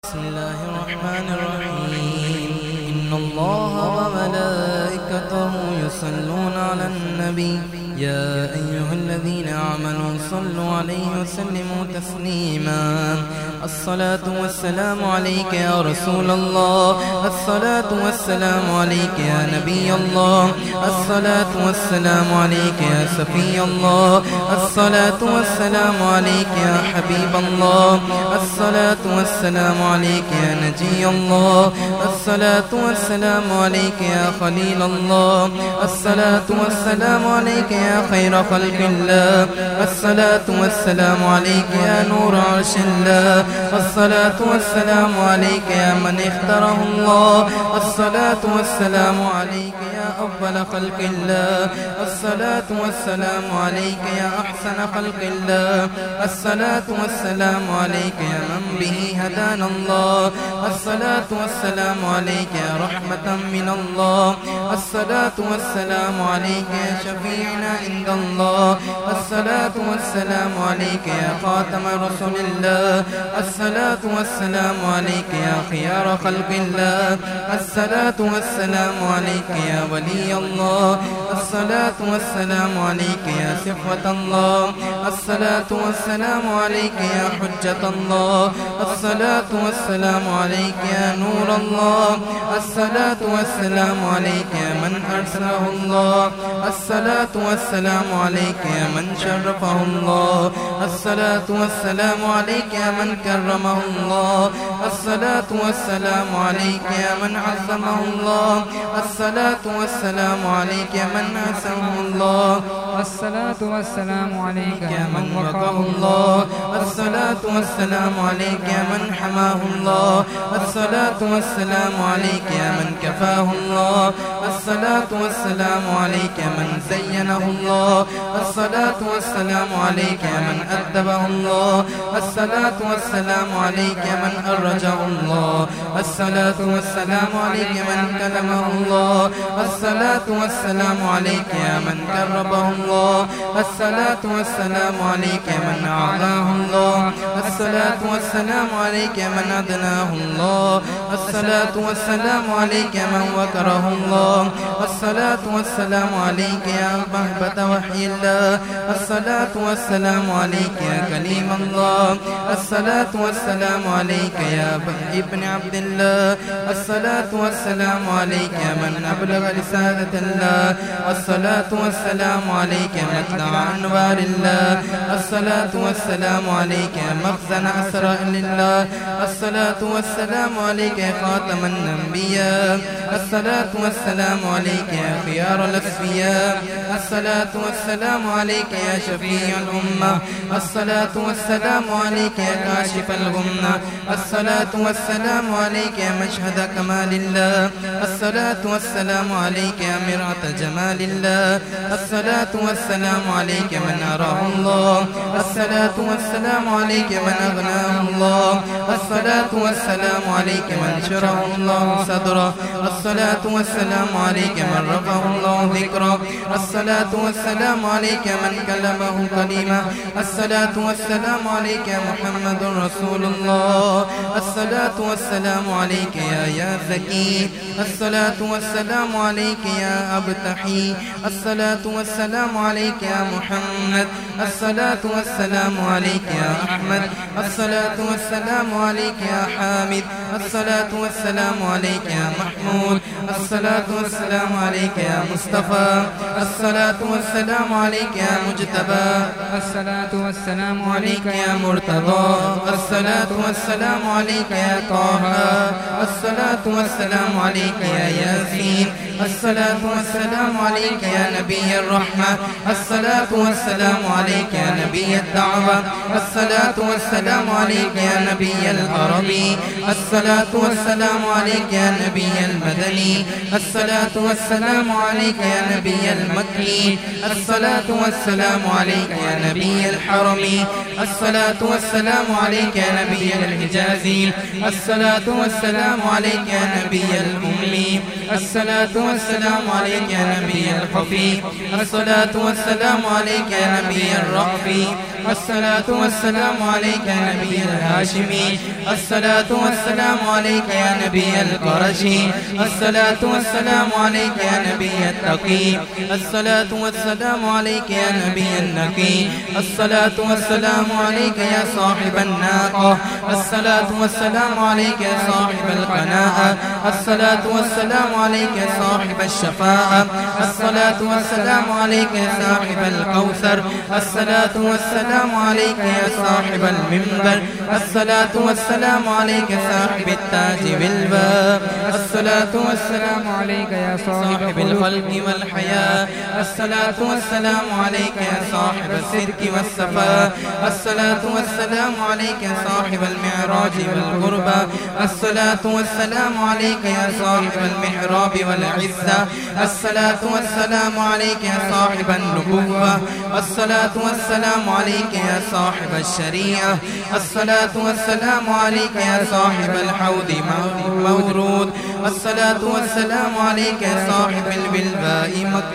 بسم الله الرحمن الرحيم. إن الله وملائكته يصلون على النبي يا أيها الذين آمنوا صلوا عليه وسلموا تسليما. الصلاة والسلام عليك يا رسول الله، الصلاة والسلام عليك يا نبي الله، الصلاة والسلام عليك يا صفي الله، الصلاة والسلام عليك يا حبيب الله، الصلاة والسلام عليك يا نجي الله، الصلاة والسلام عليك يا خليل الله، الصلاة والسلام عليك يا خير خلق الله، الصلاة والسلام عليك يا نور عرش الله، الصلاة والسلام عليك يا من اختاره الله، الصلاة والسلام عليك يا أفضل خلق الله، الصلاة والسلام عليك يا أحسن خلق الله، الصلاة والسلام عليك يا من به هدانا الله، الصلاة والسلام عليك يا رحمة من الله، الصلاة والسلام عليك يا شفيعنا عند الله، الصلاة والسلام عليك يا خاتم رسول الله، الصلاة والسلام عليك يا خيار خلق الله، الصلاة والسلام عليك يا ولي الله، الصلاة والسلام عليك يا صفوة الله، الصلاة والسلام عليك يا حجة الله، الصلاة والسلام عليك يا نور الله، الصلاة والسلام عليك يا من أرسله الله، الصلاة والسلام عليك يا من شرفه الله، الصلاة والسلام عليك يا من كرمه الله، الصلاة والسلام عليك يا من عظمه الله، الصلاة والسلام عليك يا من أسمه الله، الصلاة والسلام عليك يا من وقاه الله، الصلاة والسلام عليك يا من حماه الله، الصلاة والسلام عليك يا من كفاه الله، الصلاة والسلام عليك يا من زينه الله، الصلاة والسلام عليك يا من أدبه الله، الصلاة والسلام عليك يا من أرجه الله، الصلاة والسلام عليك يا من كلمه الله، الصلاة والسلام عليك يا من كربه الله، الصلاة والسلام عليك يا من أعلاه الله، الصلاة والسلام عليك يا من أدناه الله، الصلاة والسلام عليك يا من وكره الله، الصلاة والسلام عليك يا مهبة وحي الله، الصلاة والسلام عليك يا كليم الله، الصلاة والسلام عليك يا ابن عبد الله، الصلاة والسلام عليك يا من أبلغ رسالة الله، الصلاة والسلام عليك يا مطلع أنوار الله، الصلاة والسلام عليك يا مخزن أسرار الله، الصلاة والسلام عليك يا خاتم الأنبياء، الصلاة والسلام عليك يا خيار الأصفياء، الصلاة والسلام عليك يا شفيع الأمة، الصلاة والسلام عليك يا كاشف الغمة، الصلاة والسلام عليك يا مشهد كمال الله، الصلاة والسلام عليك يا مرعة جمال الله، الصلاة والسلام عليك من أراه الله، الصلاة والسلام عليك من أغناه الله، الصلاة والسلام عليك من شرح الله صدره، الصلاة والسلام عليك من رفعه الله ذكره، الصلاة والسلام عليك من كلمه كلمة، الصلاة والسلام عليك يا محمد رسول الله، الصلاة والسلام عليك يا زكي، الصلاة والسلام عليك يا أبتحي، الصلاة والسلام عليك يا محمد، الصلاة والسلام عليك يا أحمد، الصلاة والسلام عليك يا حامد، الصلاة والسلام عليك يا محمود، الصلاة والسلام عليك يا مصطفى، الصلاة والسلام عليك يا مجتبى، الصلاة والسلام عليك يا مرتضى، الصلاة والسلام عليك يا طه، الصلاة والسلام عليك يا ياسين، الصلاة والسلام عليك يا نبي الرحمة، الصلاة والسلام عليك يا نبي الدعوة، الصلاة والسلام عليك يا نبي العربي، الصلاة والسلام عليك يا نبي المدني، الصلاة والسلام عليك يا نبي المكي، الصلاة والسلام عليك يا نبي الحرمي، الصلاة والسلام عليك يا نبي الحجازي، الصلاة والسلام عليك يا نبي الأمي، الصلاة والسلام عليك يا نبي الخفي الصلاة والسلام عليك يا نبي الرأفي الصلاة والسلام عليك يا نبي الهاشمي الصلاة والسلام عليك يا نبي القرشي الصلاة والسلام عليك يا نبي التقي الصلاة والسلام عليك يا نبي النقي الصلاة والسلام عليك يا صاحب الناقة الصلاة والسلام عليك يا صاحب القناعة الصلاة والسلام عليك يا صاحب الشفاعة الصلاة والسلام عليك يا صاحب الكوثر الصلاة والسلام عليك يا صاحب المنبر الصلاة والسلام عليك يا صاحب التاج بالباب الصلاة والسلام عليك يا صاحب الخلق والحياة الصلاة والسلام عليك يا صاحب الصدق والصفاء الصلاة والسلام عليك يا صاحب المعراج والقربى الصلاة والسلام عليك يا صاحب المحراب والعزة الصلاة والسلام عليك يا صاحب النبوة الصلاة والسلام عليك يا صاحب الشريعة الصلاة والسلام عليك يا صاحب الحوض مورود الصلاة والسلام عليك يا صاحب البلباء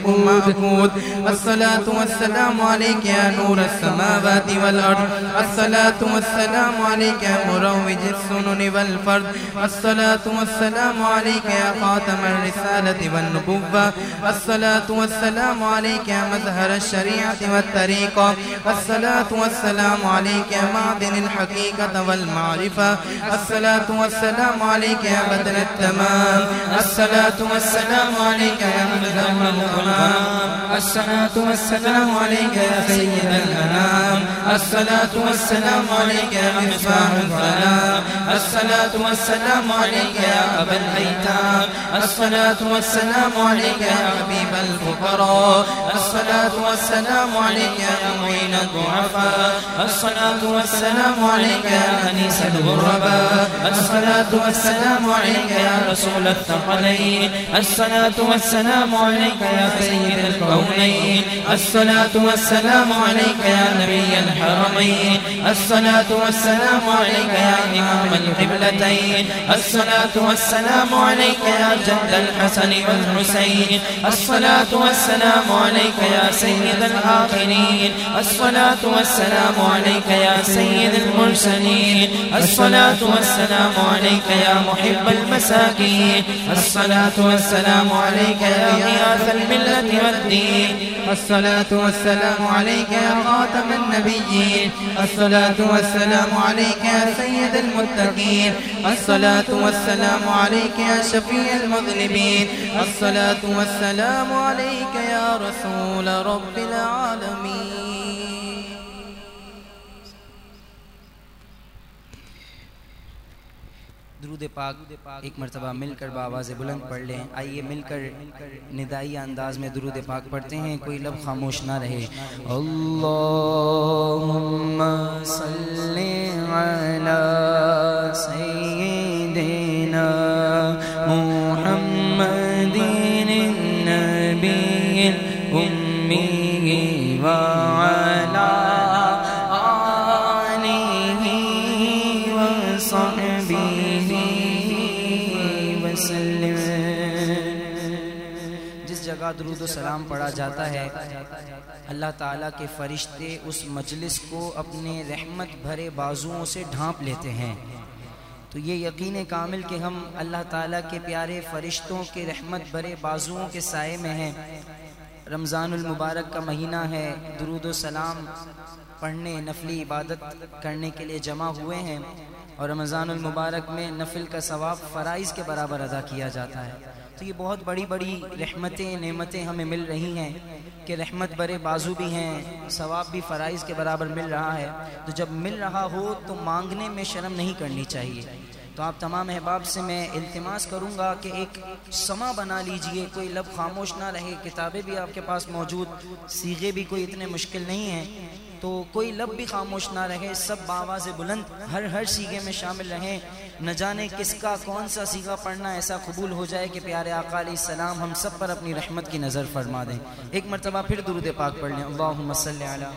مأكود الصلاة والسلام عليك يا نور السماوات والأرض الصلاة والسلام عليك يا مروج السنن والفرد الصلاة والسلام عليك يا خاتم الرسالة والنبوة الصلاة والسلام عليك يا مظهر الشريعة والطريقة الصلاة والسلام عليك يا معدن الحقيقة والمعرفة الصلاة والسلام عليك يا بدر التمام الصلاة والسلام عليك يا مقدم الغمام الصلاة والسلام عليك يا سيد الأنام الصلاة والسلام عليك يا مصباح الظلام الصلاة والسلام عليك يا أبا الأيتام الصلاة والسلام عليك يا حبيب الفقراء الصلاة والسلام عليك يا معين الضعفاء الصلاة والسلام عليك يا أنيس الغرباء الصلاة والسلام عليك يا رسول الثقلين الصلاة والسلام عليك يا سيد الكونين الصلاة والسلام عليك يا نبي الحرمين الصلاة والسلام عليك يا إمام القبلتين الصلاة والسلام عليك يا جد الحسن والحسين الصلاة والسلام عليك يا سيد الآخرين الصلاة والسلام عليك يا سيد المرسلين الصلاة والسلام عليك يا محب المساكين الصلاة والسلام عليك يا غياث الملة والدين الصلاة والسلام عليك يا خاتم النبيين الصلاة والسلام عليك يا سيد المتقين الصلاة والسلام عليك يا شفيع المذنبين الصلاة والسلام عليك يا رسول رب العالمين. दुरूद पाक एक मरतबा मिलकर बावाज़ बुलंद पढ़ लें। आइए मिलकर निदाई अंदाज में दुरूद पाक पढ़ते हैं, कोई लब खामोश ना रहे। अल्लाहुम्मा सल्ली अला सय्यिदिना मुहम्मदिन नबिय्यिल उम्मी व अला आलिहि व सहबिहि वसल्लम। जिस जगह दुरूद व सलाम पढ़ा जाता है, अल्लाह ताला के फरिश्ते उस मजलिस को अपने रहमत भरे बाजुओं से ढांप लेते हैं। तो ये यकीन कामिल कि हम अल्लाह ताला के प्यारे फरिश्तों के रहमत भरे बाजुओं के साए में हैं। रमज़ानुल मुबारक का महीना है, दुरूद व सलाम पढ़ने नफली इबादत करने के लिए जमा हुए हैं और रमज़ानुल मुबारक में नफिल का सवाब फ़राइज़ के बराबर अदा किया जाता है। तो ये बहुत बड़ी बड़ी रहमतें नेमतें हमें मिल रही हैं कि रहमत भरे बाजू भी हैं, सवाब भी फ़राइज़ के बराबर मिल रहा है। तो जब मिल रहा हो तो मांगने में शर्म नहीं करनी चाहिए। तो आप तमाम अहबाब से मैं इल्तिमास करूँगा कि एक समा बना लीजिए, कोई लब खामोश ना रहे। किताबें भी आपके पास मौजूद, सीगे भी कोई इतने मुश्किल नहीं हैं, तो कोई लब भी खामोश ना रहे। सब बावाज़ बुलंद हर सीगे में शामिल रहें। न जाने किसका कौन सा सीगा पढ़ना ऐसा कबूल हो जाए कि प्यारे आका अलैहिस्सलाम हम सब पर अपनी रहमत की नज़र फरमा दें। एक मरतबा फिर दुरूद पाक पढ़ लें। अल्लाहुम्मा सल्ली अला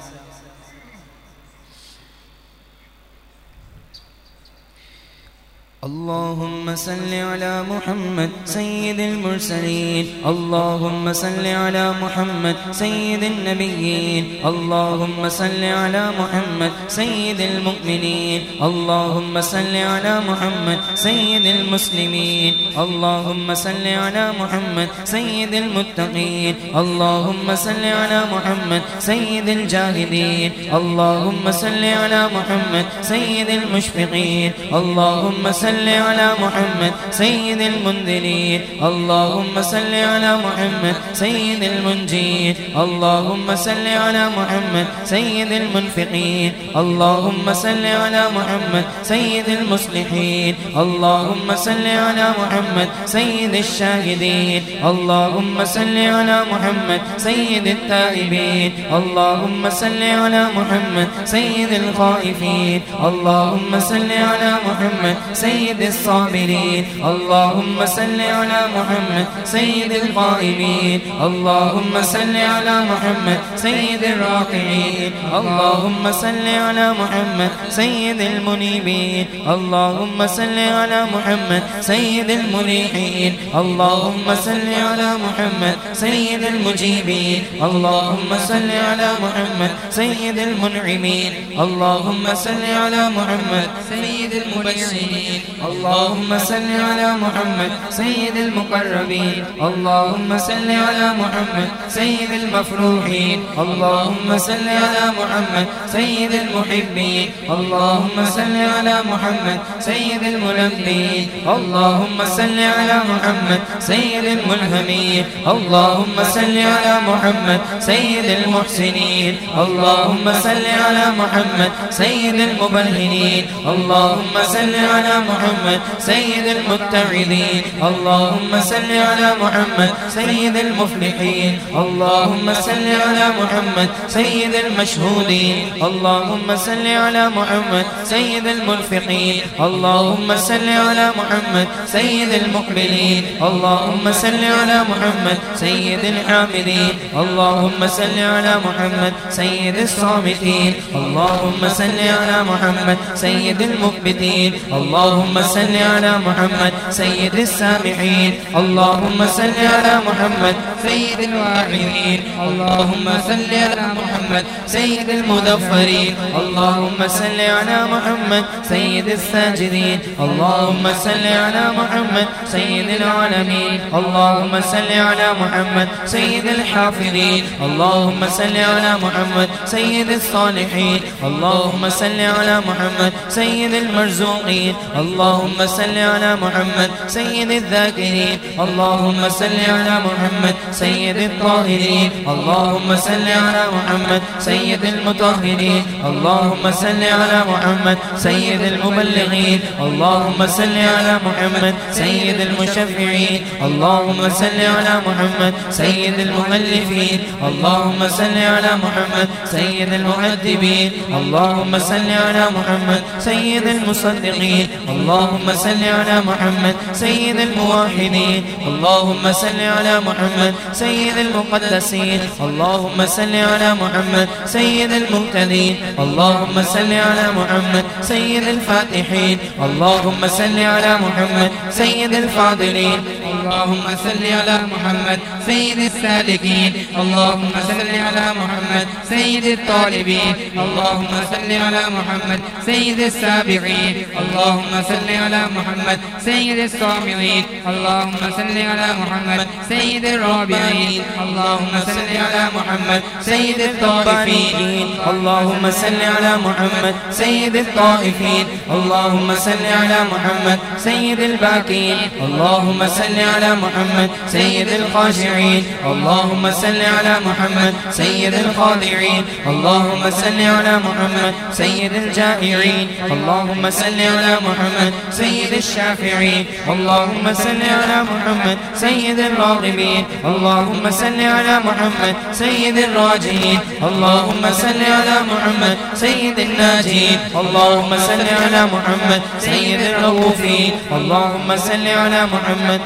اللهم صل على محمد سيد المرسلين. اللهم صل على محمد سيد النبيين. اللهم صل على محمد سيد المؤمنين. اللهم صل على محمد سيد المسلمين. اللهم صل على محمد سيد المتقين. اللهم صل على محمد سيد الجاهدين. اللهم صل على محمد سيد المشفقين. اللهم صل على محمد سيد المنذرين. اللهم صل على محمد سيد المنجين. اللهم صل على محمد سيد المنفقين. اللهم صل على محمد سيد المصلحين. اللهم صل على محمد سيد الشاهدين. اللهم صل على محمد سيد التائبين. اللهم صل على محمد سيد الخائفين. اللهم صل على محمد سيد الصابرين. اللهم صل على محمد سيد القائمين. اللهم صل على محمد سيد الراكعين. اللهم صل على محمد سيد المنيبين. اللهم صل على محمد سيد المريحين. اللهم صل على محمد سيد المجيبين. اللهم صل على محمد سيد المنعمين. اللهم صل على محمد سيد المبشرين. اللهم صل على محمد سيد المقربين. اللهم صل على محمد سيد المفروحين. اللهم صل على محمد سيد المحبين. اللهم صل على محمد سيد الملبين. اللهم صل على محمد سيد الملهمين. اللهم صل على محمد سيد المحسنين. اللهم صل على محمد سيد المبلغين. اللهم صل على محمد سيد المتعظين. اللهم صل على محمد سيد المفلحين. اللهم صل على محمد سيد المشهودين. اللهم صل على محمد سيد المنفقين. اللهم صل على محمد سيد المقبلين. اللهم صل على محمد سيد الحامدين. اللهم صل على محمد سيد الصامتين. اللهم صل على محمد سيد المقبتين. اللهم صل على محمد سيد السامحين. اللهم صل على محمد سيد الواعظين. اللهم صل على محمد سيد المظفرين. اللهم صل على محمد سيد الساجدين. اللهم صل على محمد سيد العالمين. اللهم صل على محمد سيد الحافظين. اللهم صل على محمد سيد الصالحين. اللهم صل على محمد سيد المرزوقين. اللهم صل على محمد سيد الذاكرين. اللهم صل على محمد سيد الطاهرين. اللهم صل على محمد سيد المطهرين. اللهم صل على محمد سيد المبلغين. اللهم صل على محمد سيد المشفعين. اللهم صل على محمد سيد المؤلفين. اللهم صل على محمد سيد المؤدبين. اللهم صل على محمد سيد المصدقين. اللهم صل على محمد سيد الموحدين. اللهم صل على محمد سيد المقدسين. اللهم صل على محمد سيد المهتدين. اللهم صل على محمد سيد الفاتحين. اللهم صل على محمد سيد الفاضلين. اللهم صل على محمد سيد السالكين. اللهم صل على محمد سيد الطالبين. اللهم صل على محمد سيد السابقين. اللهم صل على محمد سيد الصامعين. اللهم صل على محمد سيد الرابعين. اللهم صل على محمد سيد الطائفين. اللهم صل على محمد سيد الطائفين. اللهم صل على محمد سيد الباكين. اللهم صل على محمد سيد الخاشعين. اللهم صل على محمد سيد الخاضعين. اللهم صل على محمد سيد الجائعين. اللهم صل على محمد سيد الشافعين. اللهم صل على محمد سيد الراغبين. اللهم صل على محمد سيد الراجين. اللهم صل على محمد سيد الناجين. اللهم صل على محمد سيد الرؤوفين. اللهم صل على محمد سيد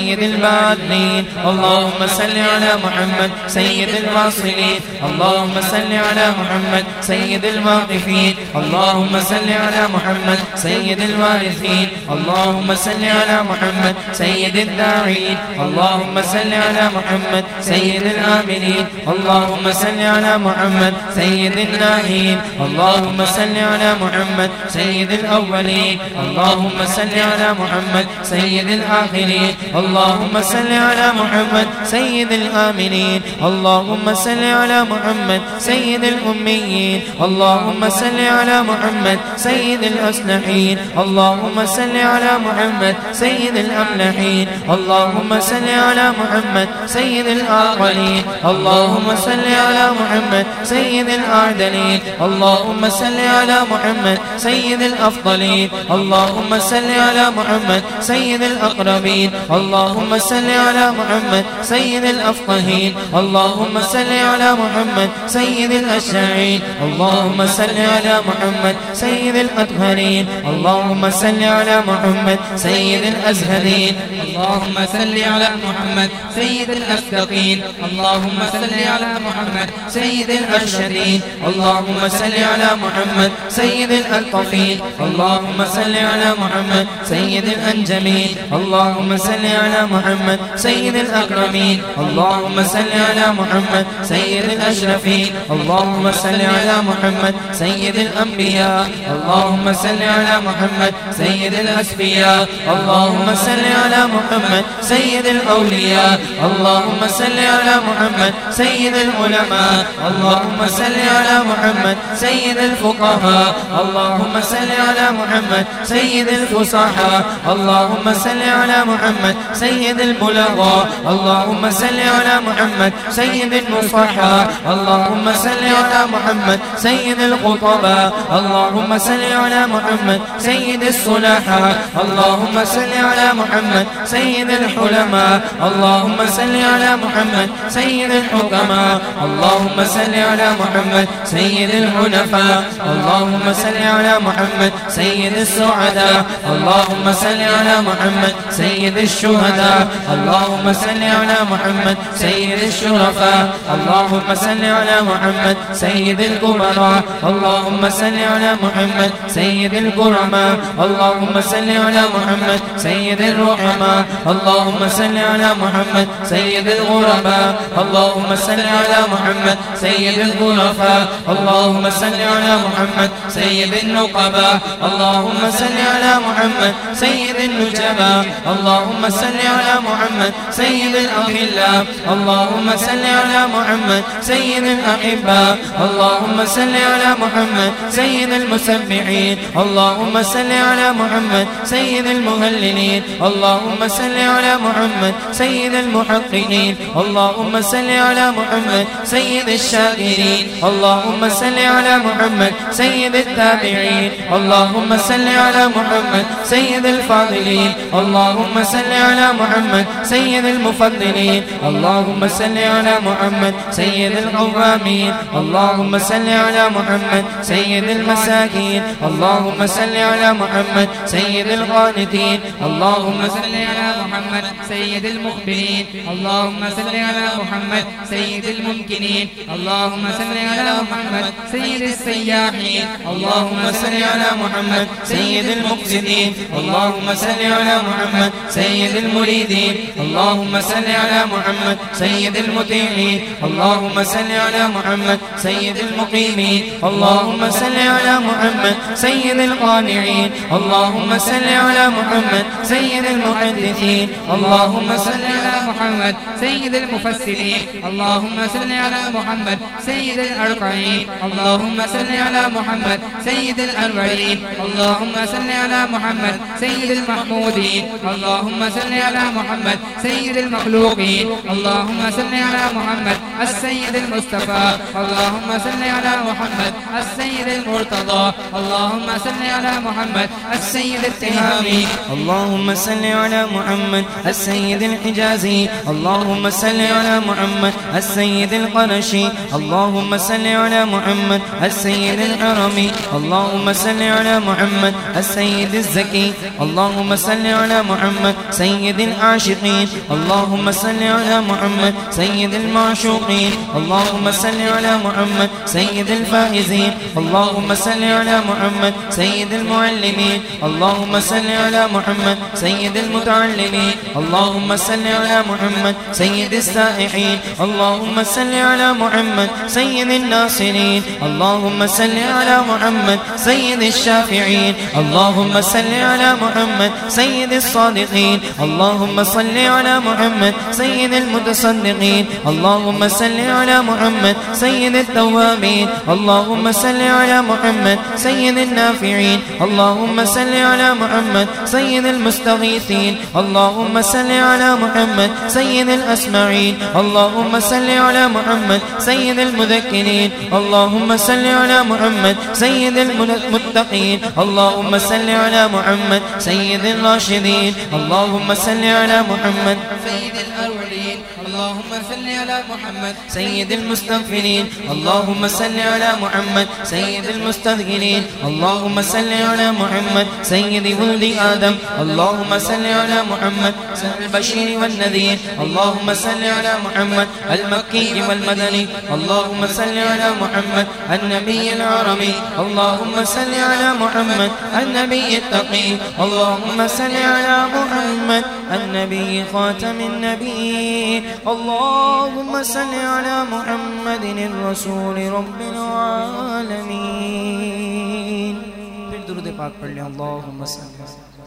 سيد الباطنين. اللهم صل على محمد سيد الواصلين. اللهم صل على محمد سيد الواقفين. اللهم صل على محمد سيد الوارثين. اللهم صل على محمد سيد الداعين. اللهم صل على محمد سيد الآمنين. اللهم صل على محمد سيد الناهين. اللهم صل على محمد سيد الأولين. اللهم صل على محمد سيد الآخرين. اللهم صل على محمد سيد الآمنين. اللهم صل على محمد سيد الأميين. اللهم صل على محمد سيد الأصلحين. اللهم صل على محمد سيد الأملحين. اللهم صل على محمد سيد الأقلين. اللهم صل على محمد سيد الأعدلين. اللهم صل على محمد سيد الأفضلين. اللهم صل على محمد سيد الأقربين. اللهم صل على محمد سيد الأفقهين. اللهم صل على محمد سيد الأشاعين. اللهم صل على محمد سيد الأطهرين. اللهم صل على محمد سيد الأزهرين. اللهم صل على محمد سيد الأصدقين. اللهم صل على محمد سيد الأرشدين. اللهم صل على محمد سيد الألطفين. اللهم صل على محمد سيد الأنجمين. اللهم صل على محمد سيد الأكرمين. اللهم صل على محمد سيد الأشرفين. اللهم صل على محمد سيد الأنبياء. اللهم صل على محمد سيد الأسفياء. اللهم صل على محمد سيد الأولياء. اللهم صل على محمد سيد العلماء. اللهم صل على محمد سيد الفقهاء. اللهم صل على محمد سيد الفصحاء. اللهم صل على محمد سيد البلغاء. اللهم صل على محمد سيد المصحاء. اللهم صل على محمد سيد الخطباء. اللهم صل على محمد سيد الصلحاء. اللهم صل على محمد سيد الحلماء. اللهم صل على محمد سيد الحكماء. اللهم صل على محمد سيد الحنفاء. اللهم صل على محمد سيد السعداء. اللهم صل على محمد سيد الشهداء. اللهم صل على محمد سيد الشرفاء. اللهم صل على محمد سيد الكبراء. اللهم صل على محمد سيد الكرماء. اللهم صل على محمد سيد الرحماء. اللهم صل على محمد سيد الغرباء. اللهم صل على محمد سيد الغرفاء. اللهم صل على محمد سيد النقباء. اللهم صل على محمد سيد النجباء. اللهم صل على محمد سيد الأخلاء. اللهم صل على محمد سيد الأحباء. اللهم صل على محمد سيد المسبحين. اللهم صل على محمد سيد المهللين. اللهم صل على محمد سيد المحققين. اللهم صل على محمد سيد الشاكرين. اللهم صل على محمد سيد التابعين. اللهم صل على محمد سيد الفاضلين. اللهم صل على محمد سيد المفضلين. اللهم صل على محمد سيد القوامين. اللهم صل على محمد سيد المساكين. اللهم صل على محمد سيد القانتين. اللهم صل على محمد سيد المقبلين. اللهم صل على محمد سيد الممكنين. اللهم صل على محمد سيد السياحين. اللهم صل على محمد سيد المقصدين. اللهم صل على محمد سيد المريدين. اللهم صل على محمد سيد المطيعين. اللهم صل على محمد سيد المقيمين. اللهم صل على محمد سيد القانعين. اللهم صل على محمد سيد المحدثين. اللهم صل على محمد سيد المفسرين. اللهم صل على محمد سيد الأرقعين. اللهم صل على محمد سيد الأربعين. اللهم صل على محمد سيد المحمودين. اللهم صل على محمد سيد المخلوقين. اللهم صل على محمد السيد المصطفى. اللهم صل على محمد السيد المرتضى. اللهم صل على محمد السيد التهامي. اللهم صل على محمد السيد الحجازي. اللهم صل على محمد السيد القرشي. اللهم صل على محمد السيد الحرمي. اللهم صل على محمد السيد الزكي. اللهم صل على محمد سيد سيد العاشقين اللهم صل على محمد سيد المعشوقين اللهم صل على محمد سيد الفائزين اللهم صل على محمد سيد المعلمين اللهم صل على محمد سيد المتعلمين اللهم صل على محمد سيد السائحين اللهم صل على محمد سيد الناصرين اللهم صل على محمد سيد الشافعين اللهم صل على محمد سيد الصادقين اللهم صل على محمد سيد المتصدقين اللهم صل على محمد سيد التوابين اللهم صل على محمد سيد النافعين اللهم صل على محمد سيد المستغيثين اللهم صل على محمد سيد الأسمعين اللهم صل على محمد سيد المذكرين اللهم صل على محمد سيد المتقين اللهم صل على محمد سيد الراشدين اللهم صل على محمد سيد الأولين اللهم صل على محمد سيد المستغفرين اللهم صل على محمد سيد المستذكرين اللهم صل على محمد سيد ولد آدم اللهم صل على محمد سيد البشير والنذير اللهم صل على محمد المكي والمدني اللهم صل على محمد النبي العربي اللهم صل على محمد النبي التقي اللهم صل على محمد النبي خاتم النبي اللهم صل على محمد الرسول رب العالمين फिर दुरूद पाक पढ़ लें अल्लाहुम्मा सल्ली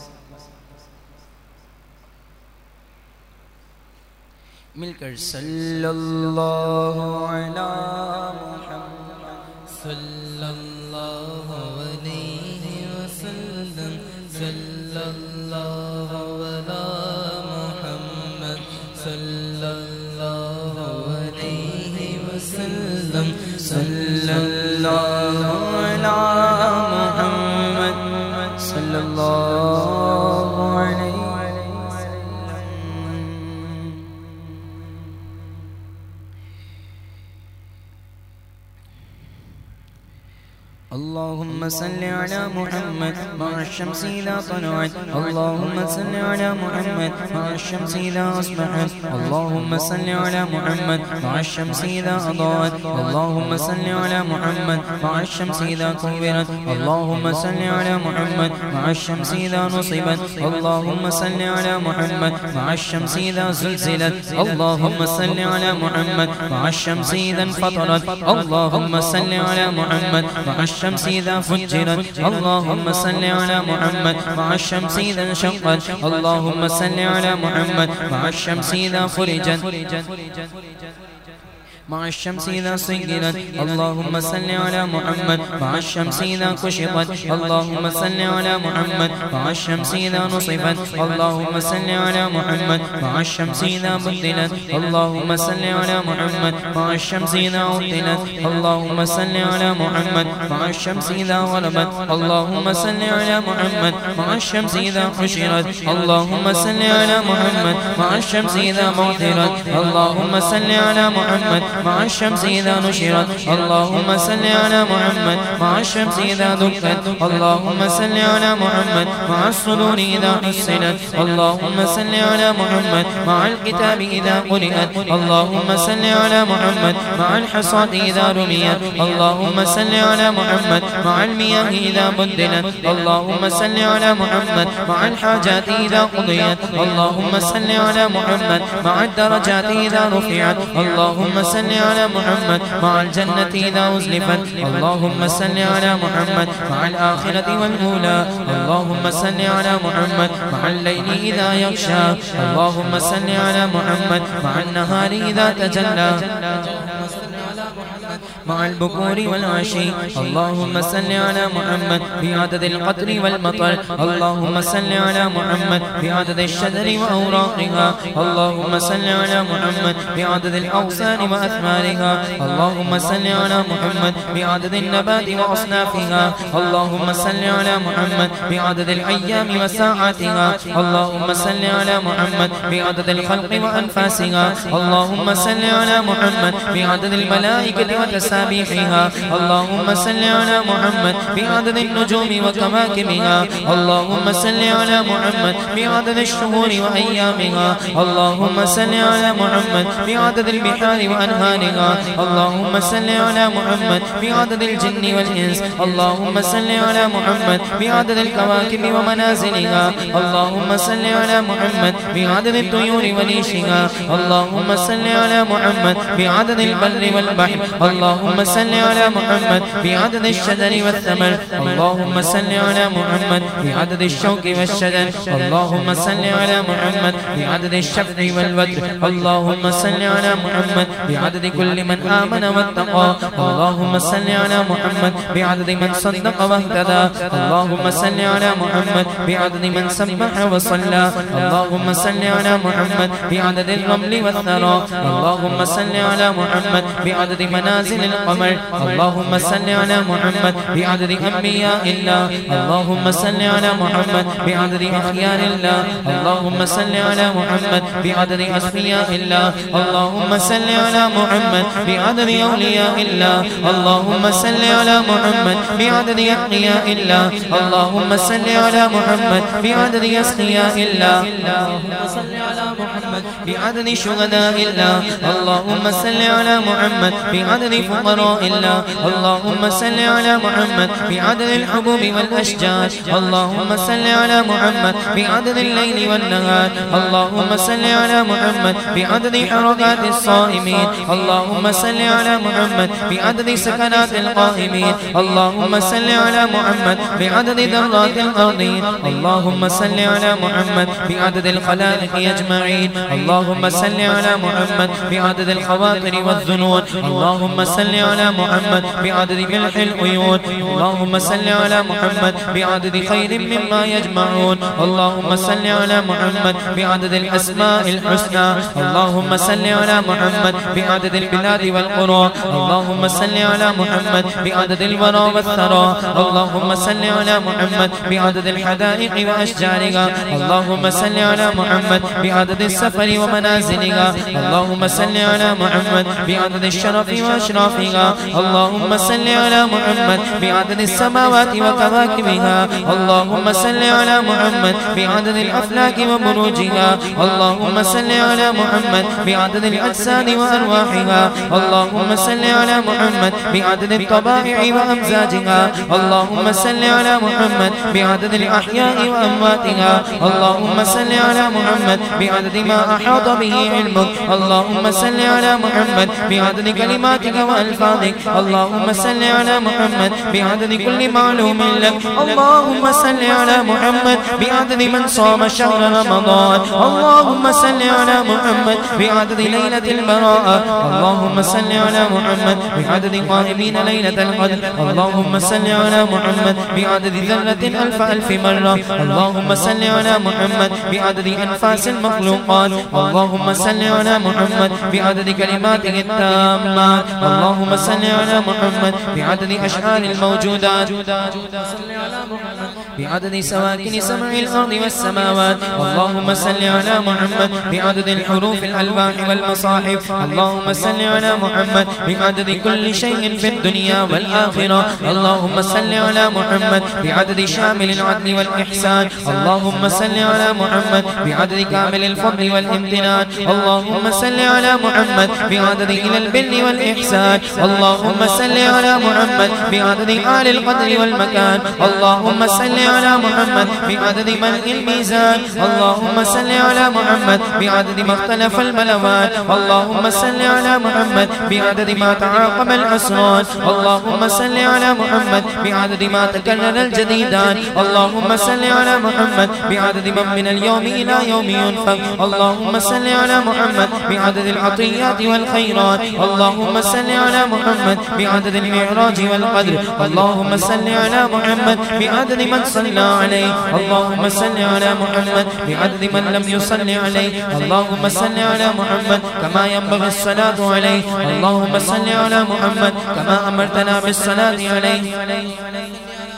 मिलकर सल्लल्लाहु अला मुहम्मद सल्लल्लाहु अलैहि वसल्लम सल्लल्लाहु अला मुहम्मद सल्लल्लाहु अलैहि वसल्लम सल्लल्लाहु अला मुहम्मद सल्लल्लाहु अलैहि اللهم صل على محمد مع الشمس إذا طلعت اللهم صل على محمد مع الشمس إذا أصبحت اللهم صل على محمد مع الشمس إذا أضاءت اللهم صل على محمد مع الشمس إذا كبرت اللهم صل على محمد مع الشمس إذا نصبت اللهم صل على محمد مع الشمس إذا زلزلت اللهم صل على محمد مع الشمس إذا انفطرت اللهم صل على محمد مع الشمس إذا فجرت اللهم صل على محمد مع الشمس إذا انشقت اللهم صل على محمد مع الشمس إذا فرجت مع الشمس إذا صغرت اللهم صل على محمد مع الشمس إذا كشطت اللهم صل على محمد مع الشمس إذا نصفت اللهم صل على محمد مع الشمس إذا بدلت اللهم صل على محمد مع الشمس إذا عطلت اللهم صل على محمد مع الشمس إذا غربت اللهم صل على محمد مع الشمس إذا حشرت اللهم صل على محمد مع الشمس إذا بعثرت اللهم صل على محمد مع الشمس إذا نشرت اللهم صل على محمد مع الشمس إذا دكت اللهم صل على محمد مع الصدور إذا حسنت اللهم صل على محمد مع الكتاب إذا قرئت اللهم صل على محمد مع الحصاة إذا رميت اللهم صل على محمد مع المياه إذا بدلت اللهم صل على محمد مع الحاجات إذا قضيت اللهم صل على محمد مع الدرجات إذا رفعت اللهم صل على محمد مع الجنة إذا أزلفت اللهم صل على محمد مع الآخرة والأولى اللهم صل على محمد مع الليل إذا يغشى اللهم صل على محمد مع النهار إذا تجلى مع البكور والعشي اللهم صل على محمد بعدد القطر والمطر اللهم صل على محمد بعدد الشجر وأوراقها اللهم صل على محمد بعدد الأغصان وأثمارها اللهم صل على محمد بعدد النبات وأصنافها اللهم صل على محمد بعدد الأيام وساعاتها اللهم صل على محمد بعدد الخلق وأنفاسها اللهم صل على محمد بعدد الملائكة الملائكة وتسابيحها. اللهم صل على محمد بعدد النجوم وكواكبها. اللهم صل على محمد بعدد الشهور وأيامها. اللهم صل على محمد بعدد البحار وأنهارها. اللهم صل على محمد بعدد الجن والإنس. اللهم صل على محمد بعدد الكواكب ومنازلها. اللهم صل على محمد بعدد الطيور وريشها. اللهم صل على محمد بعدد البر والبحر. اللهم صل على محمد بعدد الشجر والثمر. اللهم صل على محمد بعدد الشوك والشجر. اللهم صل على محمد بعدد الشفع والوتر. اللهم صل على محمد بعدد كل من آمن واتقى. اللهم صل على محمد بعدد من صدق واهتدى. اللهم صل على محمد بعدد من سبح وصلى. اللهم صل على محمد بعدد الرمل والثرى. اللهم صل على محمد بعدد منازل القمر. اللهم صل على محمد بعدد أنبياء الله. اللهم صل على محمد بعدد أخيار الله. اللهم صل على محمد بعدد أصفياء الله. اللهم صل على محمد بعدد أولياء الله. اللهم صل على محمد بعدد أتقياء الله. اللهم صل على محمد بعدد أسقياء الله. اللهم صل على محمد بعدد شهداء الله. اللهم صل على محمد بعدد فقراء الله. اللهم صل على محمد بعدد الحبوب والأشجار. اللهم صل على محمد بعدد الليل والنهار. اللهم صل على محمد بعدد حركات الصائمين. اللهم صل على محمد بعدد سكنات القائمين. اللهم صل على محمد بعدد ذرات الأرضين. اللهم صل على محمد بعدد الخلائق أجمعين. اللهم صل على محمد بعدد الخواطر والذنون. اللهم صل على محمد بعدد ملح العيون. اللهم صل على محمد بعدد خير مما يجمعون. اللهم صل على محمد بعدد الأسماء الحسنى. اللهم صل على محمد بعدد البلاد والقرى. اللهم صل على محمد بعدد الورى والثرى. اللهم صل على محمد بعدد الحدائق وأشجارها. اللهم صل على محمد بعدد السفر ومنازلها. اللهم صل على محمد بعدد الشرف وأشرافها. اللهم صل على محمد بعدد السماوات وكواكبها. اللهم صل على محمد بعدد الأفلاك وبروجها. اللهم صل على محمد بعدد الأجساد وأرواحها. اللهم صل على محمد بعدد الطبائع وأمزاجها. اللهم صل على محمد بعدد الأحياء وأمواتها. اللهم صل على محمد بعدد ما أحاط به علمك. اللهم صل على محمد بعدد كلماتك وألفاظك. اللهم صل على محمد بعدد كل معلوم لك. اللهم صل على محمد بعدد من صام شهر رمضان. اللهم صل على محمد بعدد ليلة البراءة. اللهم صل على محمد بعدد قائمين ليلة القدر. اللهم صل على محمد بعدد ذرة ألف مرة. اللهم صل على محمد بعدد أنفاس المخلوقات. اللهم صل على محمد بعدد كلماته التامات. اللهم صل على محمد بعدد أشعار الموجودات. بعدد سواكن سمع الأرض والسماوات. اللهم صل على محمد بعدد الحروف الألواح والمصاحف. اللهم صل على محمد بعدد كل شيء في الدنيا والآخرة. اللهم صل على محمد بعدد شامل العدل والإحسان. اللهم صل على محمد بعدد كامل الفضل والامتنان. اللهم صل على محمد بعدد إلى البر والإحسان. اللهم صل على محمد بعدد آل القدر والمكان. اللهم صل على محمد بعدد ملء الميزان. اللهم صل على محمد بعدد ما اختلف الملوان. اللهم صل على محمد بعدد ما تعاقب الأسران. اللهم صل على محمد بعدد ما تكرر الجديدان. اللهم صل على محمد بعدد من من اليوم إلى يوم ينفق. اللهم صل على محمد بعدد العطيات والخيرات. اللهم صل على محمد بعدد المعراج والقدر. اللهم صل على محمد بعدد من صلى عليه. اللهم صل على محمد بعدد من لم يصل عليه. اللهم صل على محمد كما ينبغي الصلاة عليه. اللهم صل على محمد كما أمرتنا بالصلاة عليه.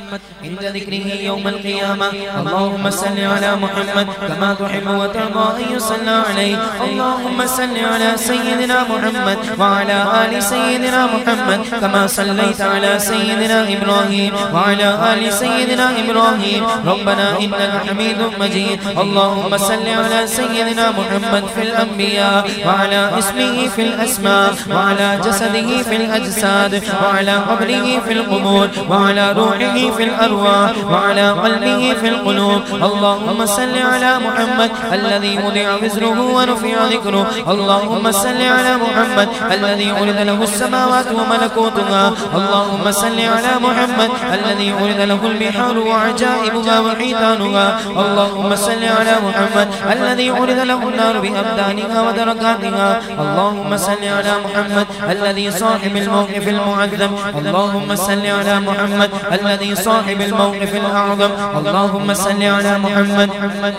عند ذكره يوم القيامة. اللهم صل على محمد كما تحب وترضى أن يصلى عليه. اللهم صل على سيدنا محمد وعلى آل سيدنا محمد كما صليت على سيدنا إبراهيم وعلى آل سيدنا إبراهيم. ربنا إنك حميد مجيد. اللهم صل على سيدنا محمد في الأنبياء وعلى اسمه في الأسماء وعلى جسده في الأجساد وعلى قبره في القبور وعلى روحه في الأرواح وعلى قلبه في القلوب. اللهم صل على محمد الذي وضع وزره ورفع ذكره. اللهم صل على محمد الذي ولد له السماوات وملكوتها. اللهم صل على محمد الذي ولد له البحار وعجائبها وحيتانها. اللهم صل على محمد الذي ولد له النار بأبدانها ودركاتها. اللهم صل على محمد الذي صاحب الموقف المعظم. اللهم صل على محمد الذي صاحب الموقف الأعظم. اللهم صل على محمد.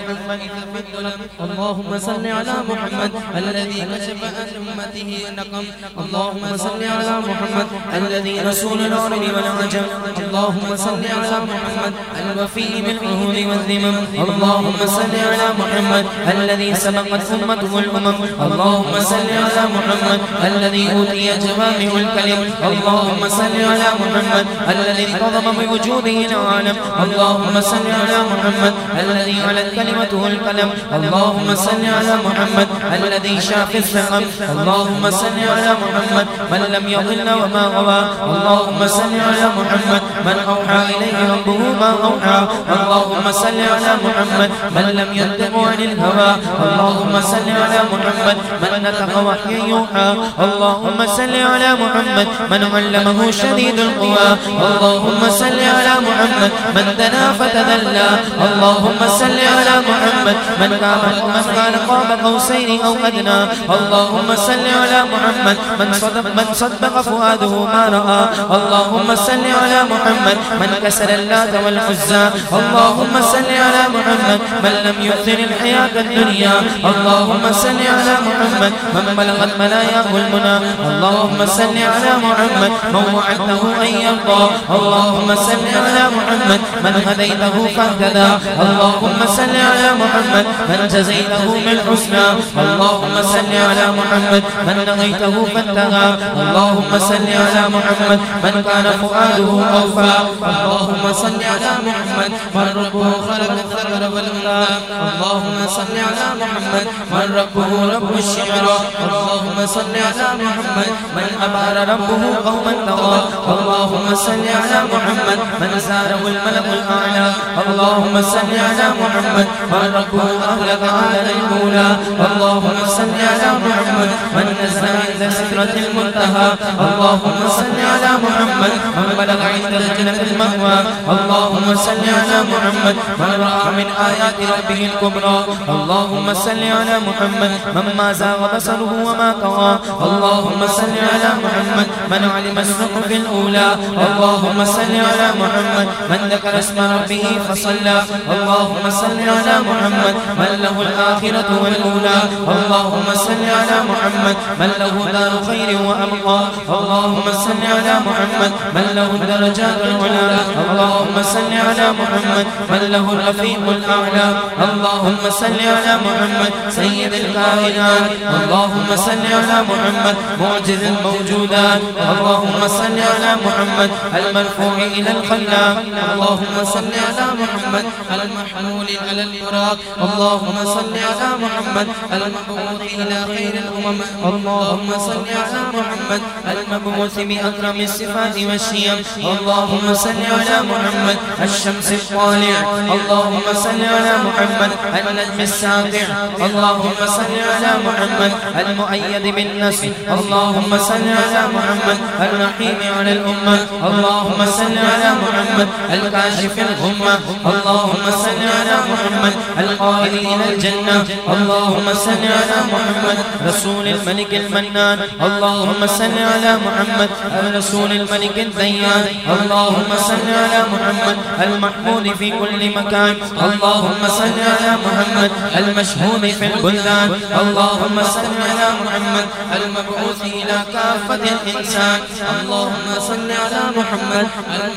اللهم صل على محمد الذي كشف عن أمته النقم. اللهم صل على محمد الذي رسول العرب والعجم. اللهم صل على محمد الوفي بالعهود والذمم. اللهم صل على محمد الذي سبقت أمته الأمم. اللهم صل على محمد الذي أوتي جوامع الكلم. اللهم صل على محمد الذي انتظم بوجوده العالم. اللهم صل على محمد الذي علت كلمته القلم. اللهم صل على محمد الذي شاف الثقب. اللهم صل على محمد من لم يضل وما غوى. اللهم صل على محمد من أوحى إليه ربه ما أوحى. اللهم صل على محمد من لم ينطق عن الهوى. اللهم صل على محمد من نطق وحيا يوحى. اللهم صل على محمد من علمه شديد القوى. اللهم صل على محمد من دنا فتدلى. اللهم صل على محمد من كان قاب قوسين أو أدنى. اللهم صل على محمد من صدق فؤاده ما رأى. اللهم صل على محمد من كسر اللات والعزى. اللهم صل على محمد من لم يؤثر الحياة الدنيا. اللهم صل على محمد من بلغت مناياه المنى. اللهم صل على محمد من وعدته أن يرضى. اللهم صل على محمد من هديته فاهتدى. اللهم صل على محمد من جزيته بالحسنى. اللهم صل على محمد من نهيته فانتهى. اللهم صل على محمد من كان فؤاده أوفى. اللهم صل على محمد من ربه خلق الذكر والأنثى. اللهم صل على محمد من ربه رب الشعرى. اللهم صل على محمد من أبار ربه قوما طغى. اللهم صل على محمد من زاره الملك الأعلى. اللهم صل على محمد من ربه أهلك عادا الأولى. اللهم صل على محمد من نزل عند سدرة المنتهى. اللهم صل على محمد من بلغ عند الجنة المأوى. اللهم صل على محمد من رأى من آيات ربه الكبرى. اللهم صل على محمد من ما زاغ بصره وما طغى. اللهم صل على محمد من علم الصحف الأولى. اللهم صل على محمد من ذكر اسم ربه فصلى. اللهم صل على محمد من له الآخرة والأولى. اللهم صل على محمد من له دار خير وأبقى. اللهم صل على محمد من له الدرجات العلى. اللهم صل على محمد من له الرفيق الأعلى. اللهم صل على محمد سيد الكائنات. اللهم صل على محمد معجز الموجودات. اللهم صل على محمد المرفوع إلى الخلاق. اللهم صل على محمد المحمول على الفراق. اللهم صل على محمد المبعوث إلى خير الأمم. اللهم صل على محمد المبعوث بأكرم الصفات والشيم. اللهم صل على محمد الشمس الطالع. اللهم صل على محمد النجم الساطع. اللهم صل على محمد المؤيد بالنصر. اللهم صل على محمد الرحيم على الأمة. اللهم صل على محمد الكاشف الغمة. اللهم صل على محمد القائد إلى الجنة. اللهم صل على محمد رسول الملك المنان. اللهم صل على محمد رسول الملك الديان. اللهم صل على محمد المحمود في كل مكان. اللهم صل على محمد المشهود في البلدان. اللهم صل على محمد المبعوث إلى كافة الإنسان. اللهم صل على محمد المسؤول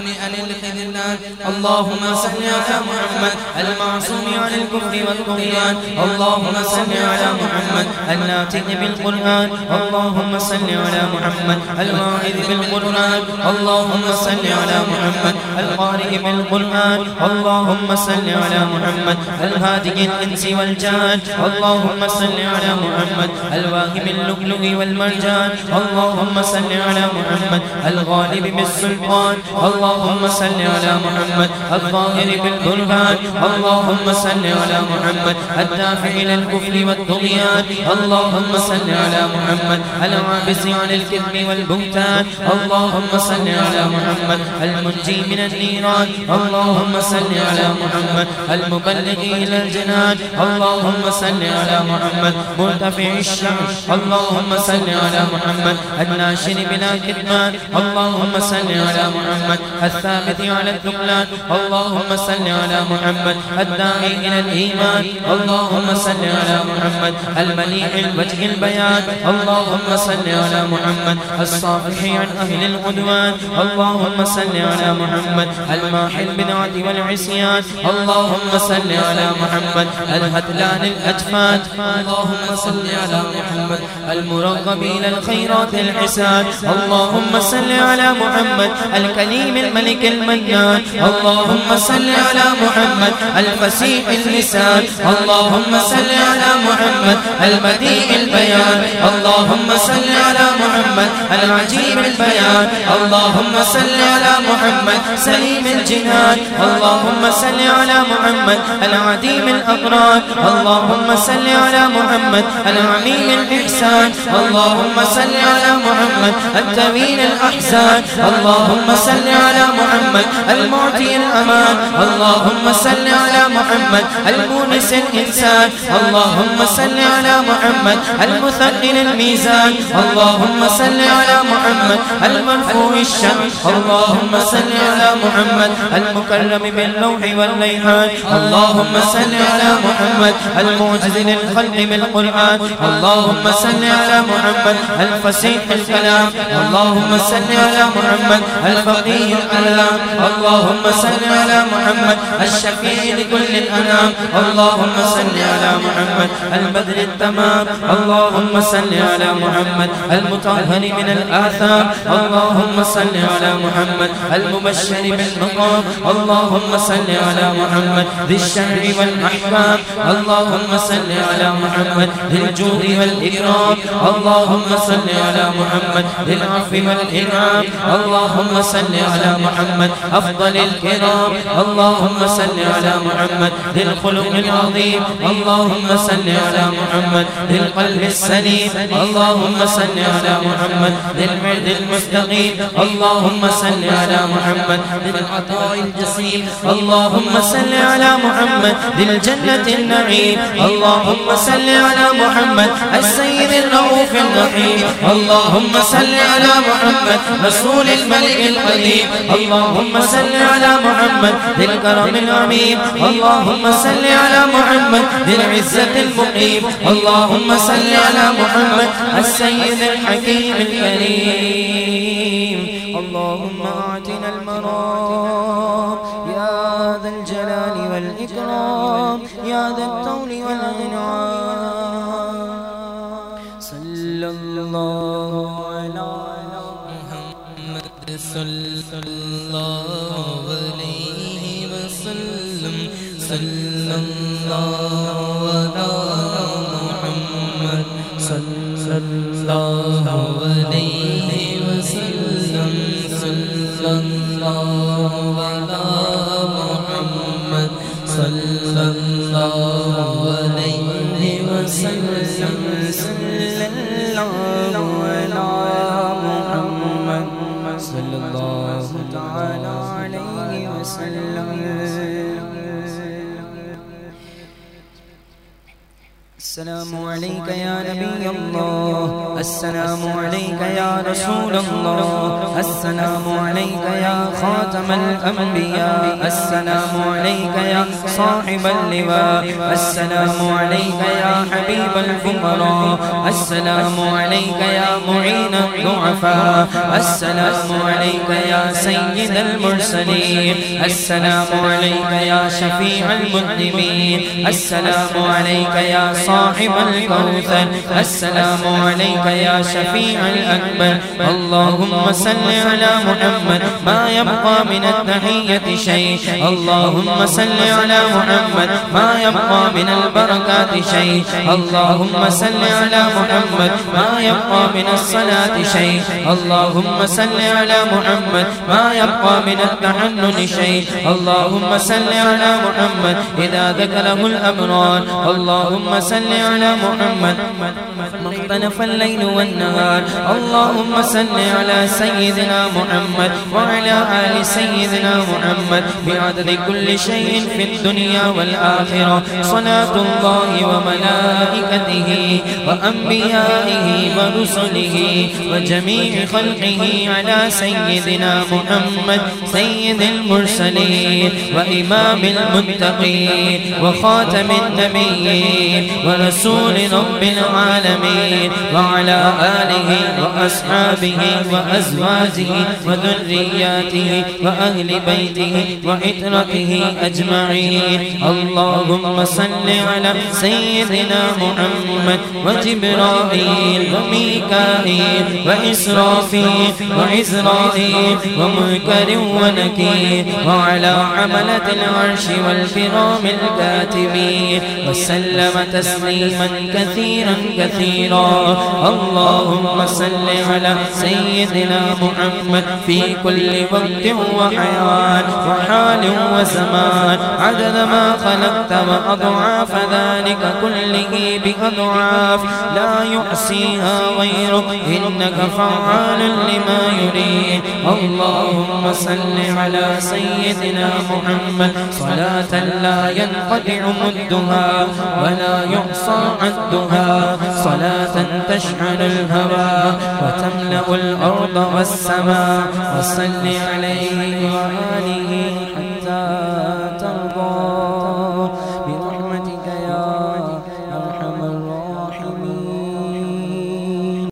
المأمون عن الخذلان. اللهم صل على محمد المعصوم عن الكفر والطغيان. اللهم صل على محمد الناطق بالقرآن. اللهم صل على محمد الواعظ بالقرآن. اللهم صل على محمد القارئ بالقرآن. اللهم صل على محمد الهادي الإنس والجان. اللهم صل على محمد الواهب اللؤلؤ والمرجان. اللهم صل على محمد الغالب بالسلطان. اللهم صل على محمد الظاهر بالبرهان. اللهم صل على محمد الدافع إلى الكفر والطغيان. اللهم صل على محمد العابس عن الكذب والبهتان. اللهم صل على محمد المنجي من النيران. اللهم صل على محمد المبلغ إلى الجنان. اللهم صل على محمد مرتفع الشعر. اللهم صل على محمد الناشر بلا كتمان. اللهم صل على محمد الثابت على الثقلان. اللهم صل على محمد الداعي إلى الإيمان. اللهم صل على محمد المليح الوجه البيان. اللهم صل على محمد الصافح عن أهل العدوان. اللهم صل على محمد الماحي البدعة والعصيان. اللهم صل على محمد الهدلان الأجفان. اللهم صل على محمد المرغب إلى الخيرات الحسان. اللهم صل على محمد الكليم الملك المنان. اللهم صل على محمد الفصيح اللسان. اللهم صل على محمد البديع البيان. اللهم صل على محمد العجيب البيان. اللهم صل على محمد سليم الجنان. اللهم صل على محمد العديم الأقران. اللهم صل على محمد العميم الإحسان. اللهم صل على محمد الطويل الأحزان. اللهم صل على محمد المعطي الأمان. اللهم صل على محمد المونس الإنسان. اللهم صل على محمد المثقل الميزان. اللهم صل على محمد المرفوع الشأن. اللهم صل على محمد المكرم باللوح والريحان. اللهم صل على محمد المعجز للخلق بالقرآن. اللهم صل على محمد الفصيح الكلام. اللهم صل على محمد الفقيه العلام. اللهم صل على محمد الشفيع لكل الأنام. اللهم صل على محمد البدر التمام. اللهم صل على محمد المطهر من الآثام. اللهم صل على محمد المبشر بالمقام. اللهم صل على محمد ذي الشرع والأحكام. اللهم صل على محمد ذي الجود والإكرام. اللهم صل على محمد ذي العفو والإنعام. اللهم صل على محمد أفضل الكرام. اللهم صل على محمد ذي الخلق العظيم. اللهم صل على محمد ذي القلب السليم. اللهم صل على محمد ذي المعد المستقيم. اللهم صل على محمد ذي العطاء الجسيم. اللهم صل على محمد ذي الجنة النعيم. اللهم صل على محمد السيد الرؤوف الرحيم. اللهم صل على محمد رسول الملك القديم. اللهم صل على محمد ذي الكرم العميم. اللهم صل على محمد ذي العزة المقيم. اللهم صل على محمد السيد الحكيم الكريم. اللهم أعطنا المرام يا ذا الجلال والإكرام يا ذا الطول والإنعام. صلى الله على محمد صلى الله عليه وسلم. صلى الله على محمد صلى الله عليه وسلم. صلى الله على محمد صلى الله عليه وسلم. صلى الله على محمد صلى الله تعالى عليه وسلم. السلام عليك يا نبي الله، السلام عليك يا رسول الله، السلام عليك يا خاتم الأنبياء، السلام عليك يا صاحب اللواء، السلام عليك يا حبيب الفقراء، السلام عليك يا معين الضعفاء، السلام عليك يا سيد المرسلين، السلام عليك يا شفيع المذنبين، السلام عليك يا صاحب الكوثر، السلام عليك يا شفيع الأكبر. اللهم صل على محمد ما يبقى من التحية شيء، اللهم صل على محمد ما يبقى من البركات شيء، اللهم صل على محمد ما يبقى من الصلاة شيء، اللهم صل على محمد ما يبقى من التحنن شيء، اللهم صل على محمد إذا ذكره الأبرار، اللهم صل على محمد ما اختلف الليل والنهار، اللهم صل على سيدنا محمد وعلى آل سيدنا محمد بعدد كل شيء في الدنيا والآخرة. صلاة الله وملائكته وأنبيائه ورسله وجميع خلقه على سيدنا محمد سيد المرسلين وإمام المتقين وخاتم النبيين ورسول رب العالمين، وعلى آله وأصحابه وأزواجه وذرياته وأهل بيته وعترته أجمعين. اللهم صل على سيدنا محمد وجبرائيل وميكائيل وإسرافيل وعزرائيل ومنكر ونكير وعلى حملة العرش والكرام الكاتبين وسلم تسليما كثيرا كثيرا. اللهم صل على سيدنا محمد في كل وقت وحياة وحال وزمان عدد ما خلقت وأضعاف ذلك كله بأضعاف لا يحصيها غيرك إنك فعال لما يريد. اللهم صل على سيدنا محمد صلاة لا ينقطع مدها ولا يحصى عدها، صلاة تشعل الهوى وتملأ الأرض والسماء. وصل عليه وآله